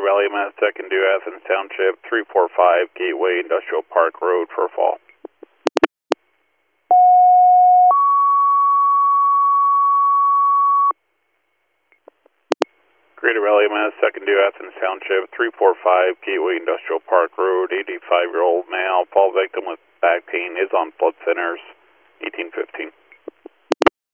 Valley, Mass. 2nd due Athens Township, 345 Gateway Industrial Park Road for fall. Greater Valley, Mass. 2nd due Athens Township, 345 Gateway Industrial Park Road, 85-year-old male, fall victim with back pain, is on blood thinners, 1815.